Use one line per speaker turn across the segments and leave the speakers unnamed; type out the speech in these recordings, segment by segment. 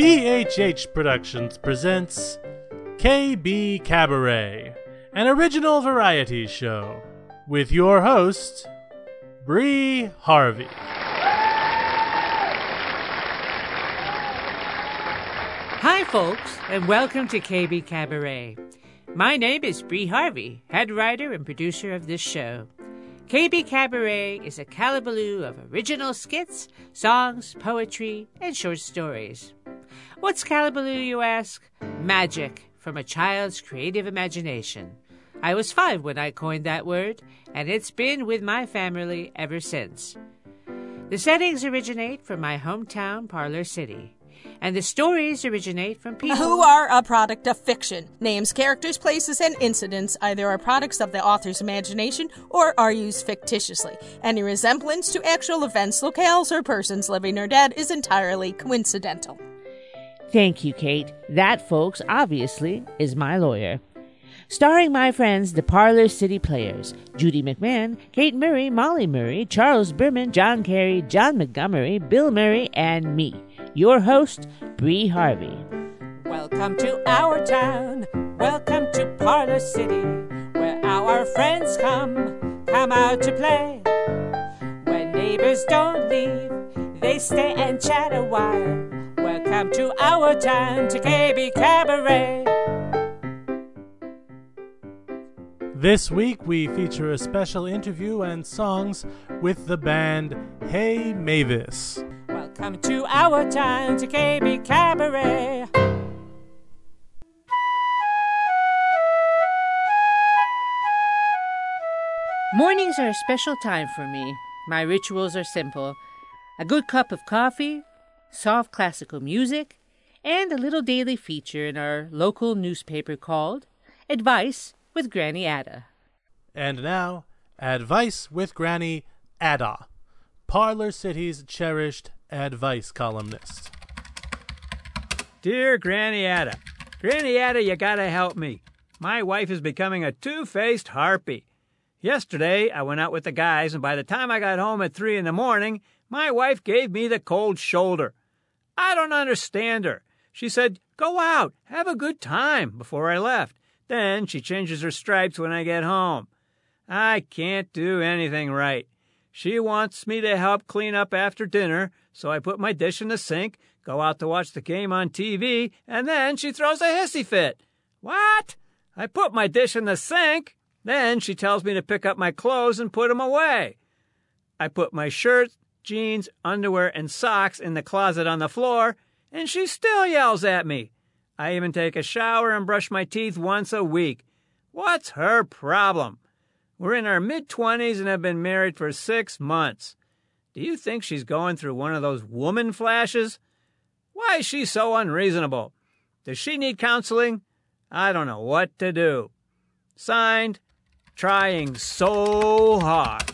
PHH Productions presents KB Cabaret, an original variety show, with your host, Bree Harvey.
Hi, folks, and welcome to KB Cabaret. My name is Bree Harvey, head writer and producer of this show. KB Cabaret is a calabaloo of original skits, songs, poetry, and short stories. What's calabaloo, you ask? Magic from a child's creative imagination. I was 5 when I coined that word, and it's been with my family ever since. The settings originate from my hometown, Parlor City. And the stories originate from people
who are a product of fiction. Names, characters, places, and incidents either are products of the author's imagination or are used fictitiously. Any resemblance to actual events, locales, or persons living or dead is entirely coincidental.
Thank you, Kate. That, folks, obviously, is my lawyer. Starring my friends, the Parlor City Players, Judy McMahon, Kate Murray, Molly Murray, Charles Berman, John Carey, John Montgomery, Bill Murray, and me, your host, Bree Harvey. Welcome to our town, welcome to Parlor City, where our friends come out to play. When neighbors don't leave, they stay and chat a while. Welcome to our town, to KB Cabaret.
This week we feature a special interview and songs with the band Hey Mavis.
Welcome to our town, to KB Cabaret. Mornings are a special time for me. My rituals are simple. A good cup of coffee, soft classical music, and a little daily feature in our local newspaper called Advice with Granny Ada.
And now, Advice with Granny Ada, Parlor City's cherished advice columnist.
Dear Granny Ada, you gotta help me. My wife is becoming a two-faced harpy. Yesterday, I went out with the guys, and by the time I got home at 3 a.m, my wife gave me the cold shoulder. I don't understand her. She said, "Go out, have a good time," before I left. Then she changes her stripes when I get home. I can't do anything right. She wants me to help clean up after dinner, so I put my dish in the sink, go out to watch the game on TV, and then she throws a hissy fit. What? I put my dish in the sink? Then she tells me to pick up my clothes and put them away. I put my shirt, jeans, underwear, and socks in the closet on the floor, and she still yells at me. I even take a shower and brush my teeth once a week. What's her problem? We're in our mid-20s and have been married for 6 months. Do you think she's going through one of those woman flashes? Why is she so unreasonable? Does she need counseling? I don't know what to do. Signed, Trying So Hard.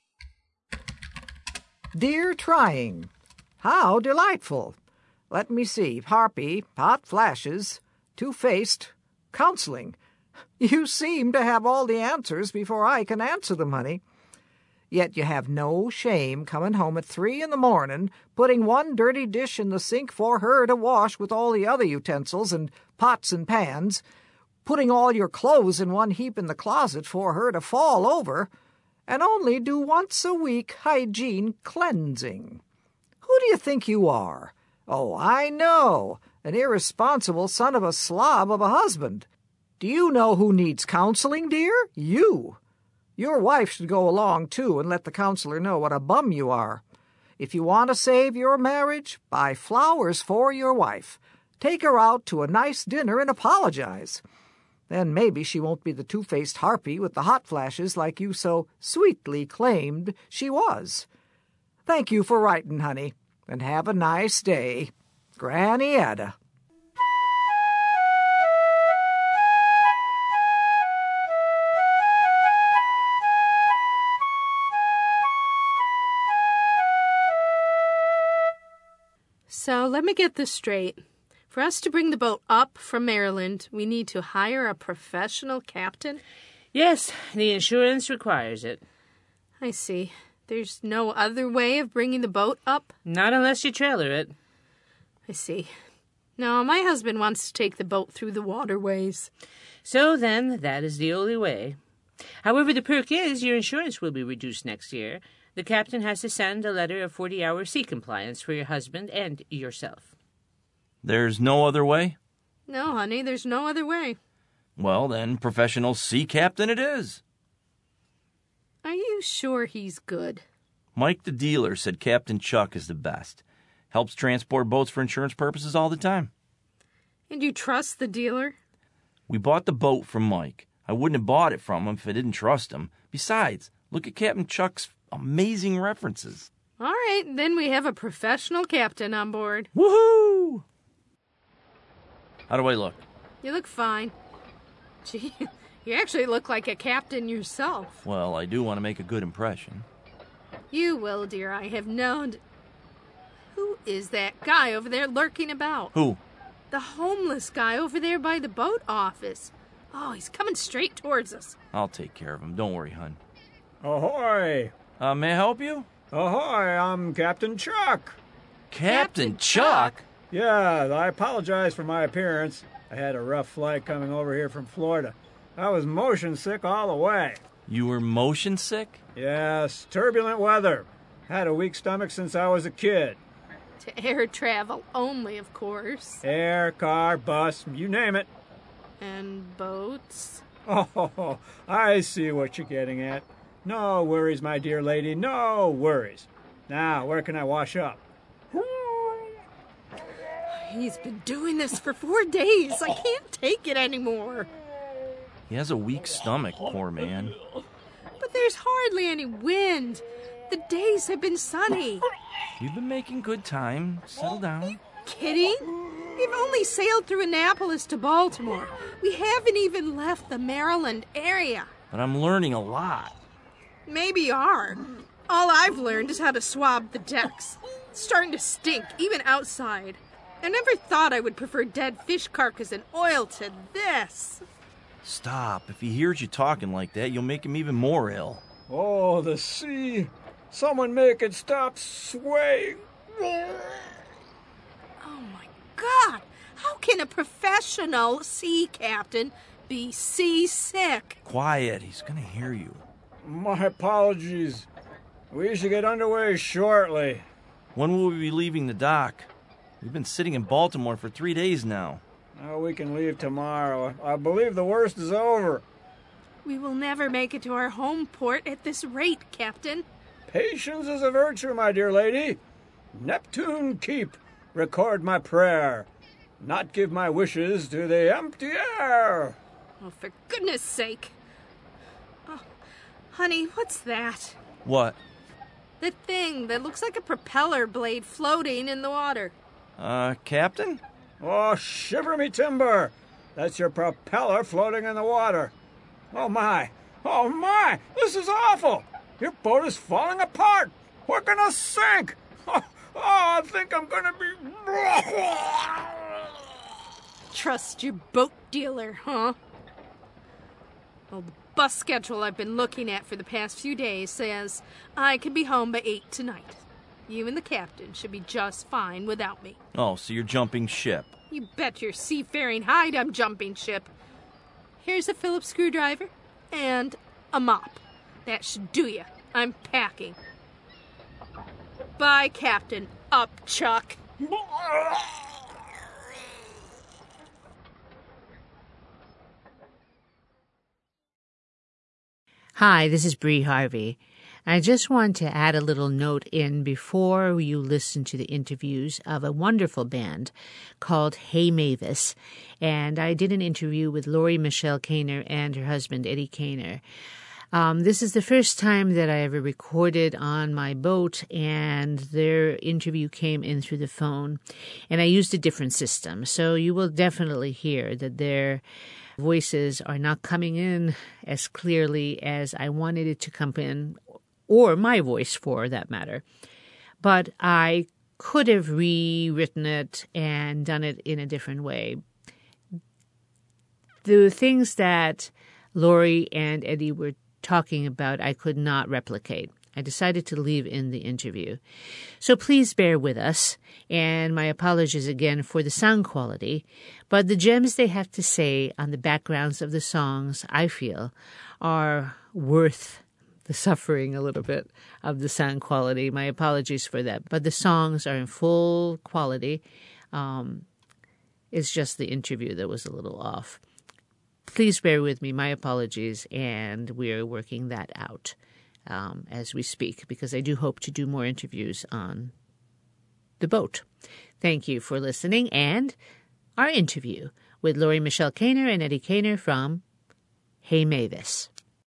Dear Trying, how delightful. Let me see. Harpy, hot flashes, two-faced, counseling. You seem to have all the answers before I can answer them, honey. Yet you have no shame coming home at 3 a.m, putting one dirty dish in the sink for her to wash with all the other utensils and pots and pans, putting all your clothes in one heap in the closet for her to fall over, and only do once a week hygiene cleansing. Who do you think you are? Oh, I know, an irresponsible son of a slob of a husband. Do you know who needs counseling, dear? You. Your wife should go along, too, and let the counselor know what a bum you are. If you want to save your marriage, buy flowers for your wife. Take her out to a nice dinner and apologize. Then maybe she won't be the two-faced harpy with the hot flashes like you so sweetly claimed she was. Thank you for writing, honey. And have a nice day. Granny Ada.
So let me get this straight. For us to bring the boat up from Maryland, we need to hire a professional captain?
Yes, the insurance requires it.
I see. There's no other way of bringing the boat up?
Not unless you trailer it.
I see. No, my husband wants to take the boat through the waterways.
So then, that is the only way. However, the perk is your insurance will be reduced next year. The captain has to send a letter of 40-hour sea compliance for your husband and yourself.
There's no other way?
No, honey, there's no other way.
Well, then, professional sea captain it is.
Are you sure he's good?
Mike the dealer said Captain Chuck is the best. Helps transport boats for insurance purposes all the time.
And you trust the dealer?
We bought the boat from Mike. I wouldn't have bought it from him if I didn't trust him. Besides, look at Captain Chuck's amazing references.
All right, then we have a professional captain on board.
Woohoo! How do I look?
You look fine. Gee, you actually look like a captain yourself.
Well, I do want to make a good impression.
You will, dear. I have known... Who is that guy over there lurking about?
Who?
The homeless guy over there by the boat office. Oh, he's coming straight towards us.
I'll take care of him. Don't worry, hon.
Ahoy!
May I help you?
Ahoy, I'm Captain Chuck.
Captain Chuck?
Yeah, I apologize for my appearance. I had a rough flight coming over here from Florida. I was motion sick all the way.
You were motion sick?
Yes, turbulent weather. Had a weak stomach since I was a kid.
To air travel only, of course.
Air, car, bus, you name it.
And boats.
Oh, I see what you're getting at. No worries, my dear lady, no worries. Now, where can I wash up?
He's been doing this for 4 days. I can't take it anymore.
He has a weak stomach, poor man.
But there's hardly any wind. The days have been sunny.
You've been making good time. Settle down.
Kidding? We've only sailed through Annapolis to Baltimore. We haven't even left the Maryland area.
But I'm learning a lot.
Maybe you are. All I've learned is how to swab the decks. It's starting to stink, even outside. I never thought I would prefer dead fish carcass and oil to this.
Stop. If he hears you talking like that, you'll make him even more ill.
Oh, the sea. Someone make it stop swaying.
Oh, my God. How can a professional sea captain be seasick?
Quiet. He's going to hear you.
My apologies. We should get underway shortly.
When will we be leaving the dock? We've been sitting in Baltimore for 3 days now.
Oh, we can leave tomorrow. I believe the worst is over.
We will never make it to our home port at this rate, Captain.
Patience is a virtue, my dear lady. Neptune keep, record my prayer. Not give my wishes to the empty air.
Oh, for goodness sake. Oh, honey, what's that?
What?
The thing that looks like a propeller blade floating in the water.
Captain?
Oh, shiver me timber. That's your propeller floating in the water. Oh, my. Oh, my. This is awful. Your boat is falling apart. We're going to sink. Oh, I think I'm going to be...
Trust your boat dealer, huh? Well, the bus schedule I've been looking at for the past few days says I could be home by 8 tonight. You and the captain should be just fine without me.
Oh, so you're jumping ship.
You bet your seafaring hide I'm jumping ship. Here's a Phillips screwdriver and a mop. That should do ya. I'm packing. Bye, Captain. Up, Chuck.
Hi, this is Bree Harvey. I just want to add a little note in before you listen to the interviews of a wonderful band called Hey Mavis. And I did an interview with Lori Michelle Kaner and her husband, Eddie Kaner. This is the first time that I ever recorded on my boat, and their interview came in through the phone. And I used a different system, so you will definitely hear that their voices are not coming in as clearly as I wanted it to come in, or my voice for that matter. But I could have rewritten it and done it in a different way. The things that Lori and Eddie were talking about, I could not replicate. I decided to leave in the interview. So please bear with us, and my apologies again for the sound quality, but the gems they have to say on the backgrounds of the songs, I feel, are worth the suffering a little bit of the sound quality. My apologies for that, but the songs are in full quality. It's just the interview that was a little off. Please bear with me. My apologies, and we're working that out as we speak, because I do hope to do more interviews on the boat. Thank you for listening, and our interview with Lori Michelle Kaner and Eddie Kaner from Hey Mavis.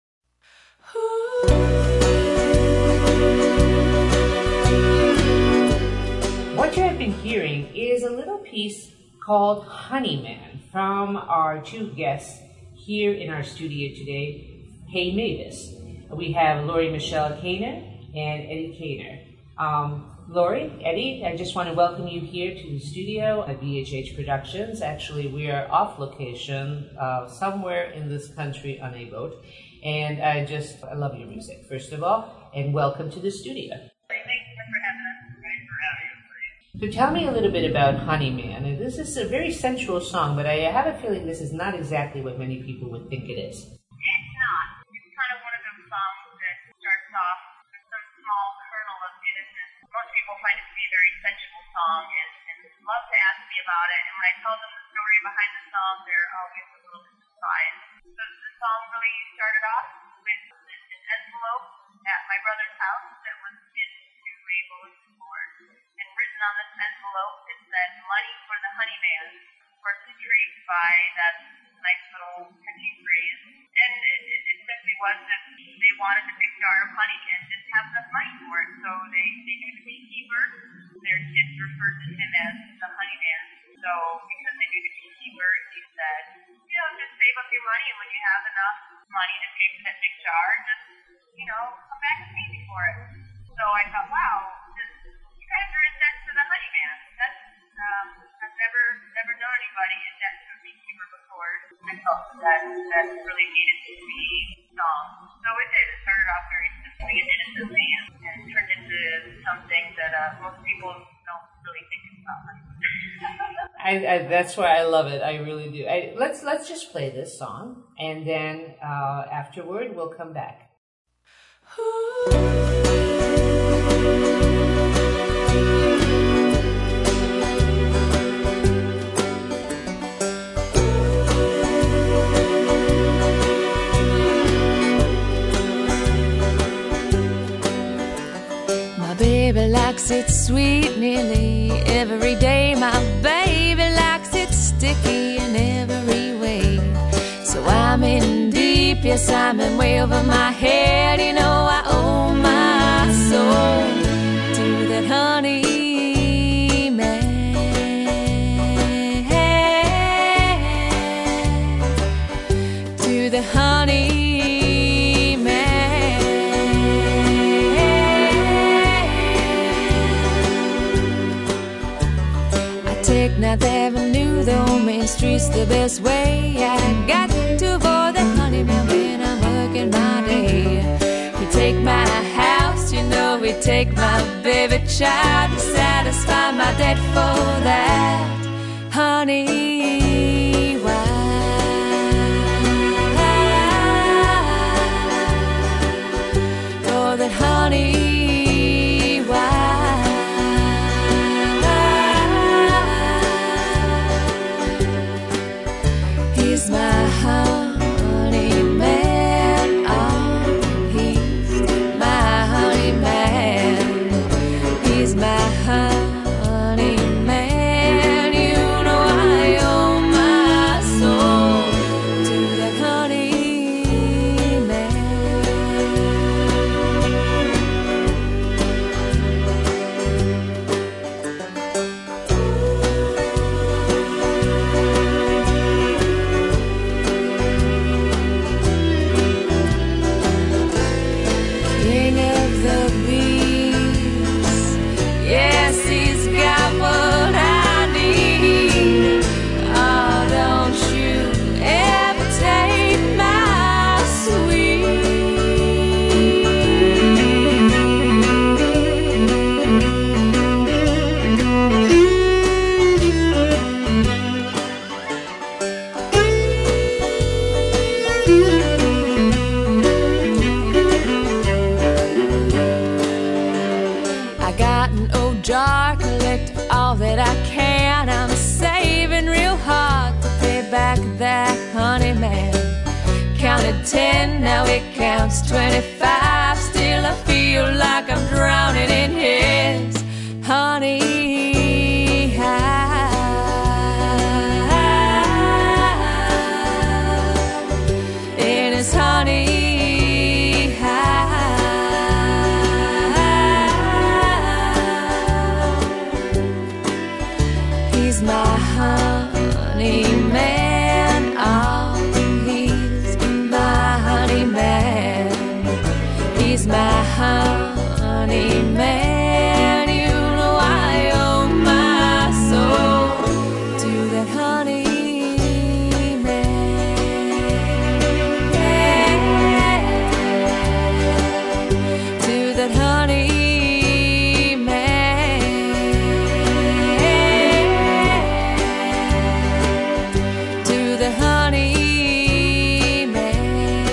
What you have been hearing is a little piece called Honeyman from our two guests here in our studio today, Hey Mavis. We have Lori Michelle Kaner and Eddie Kaner. Lori, Eddie, I just want to welcome you here to the studio at VHH Productions. Actually, we are off location somewhere in this country on a boat. And I love your music, first of all, and welcome to the studio.
Thanks for having us. Thanks for having us.
So tell me a little bit about Honeyman. And this is a very sensual song, but I have a feeling this is not exactly what many people would think it is.
It's not. It's kind of one of those songs that starts off with some small kernel of innocence. Most people find it to be a very sensual song and love to ask me about it. And when I tell them the story behind the song, they're always a little bit surprised. The song really started off with an envelope at my brother's house that was pinned to a bulletin board. And written on this envelope, it said, "Money for the Honeyman." Of course, intrigued by that nice little catchy phrase. And it simply was that they wanted a big jar of honey and didn't have enough money for it. So they knew the beekeeper. Their kids referred to him as the Honeyman. So because they knew the beekeeper, he said, just save up your money, and when you have enough money to pay for that big jar, just, come back and pay me for it. So I thought, wow, you guys are in debt to the Honeyman. I've never known anybody in debt to a beekeeper before. I felt that really needed to be sung. So it did. It started off very simply and innocently and turned into something that most people don't really think about.
That's why I love it. I really do. Let's just play this song, and then afterward we'll come back.
My baby likes it sweet nearly every day. My baby likes it sticky in every way. So I'm in deep, yes, I'm in way over my head. I owe my soul to that honey man, to the honey man. I take Ninth Avenue, the main street's the best way. I got to avoid that honey man when I'm working my day. He take my house, he take my baby child to satisfy my debt for that honey wife, for that honey wife. He's my honey man, oh, he's my honey man. He's my honey man, I owe rotten old jar, collect all that I can. I'm saving real hard to pay back that honey man. Counted 10, now it counts 25. Still I feel like I'm drowning in his honey high. In his honey high. He's my honey man. Oh, he's my honey man. He's my honey man. You know I owe my soul to that honey man. To that honey man. To the honey man.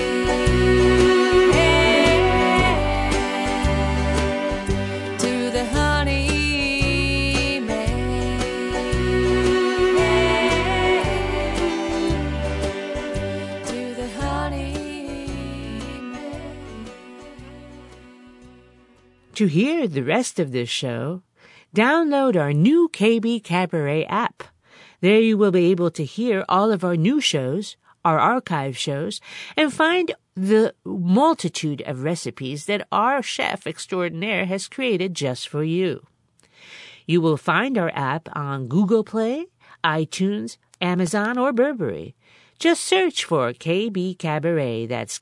To the honey man. To the honey man.
To hear the rest of this show, download our new KB Cabaret app. There you will be able to hear all of our new shows, our archive shows, and find the multitude of recipes that our chef extraordinaire has created just for you. You will find our app on Google Play, iTunes, Amazon, or Burberry. Just search for KB Cabaret. That's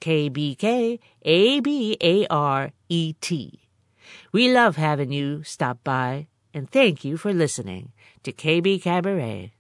KBKABARET. We love having you stop by, and thank you for listening to KB Cabaret.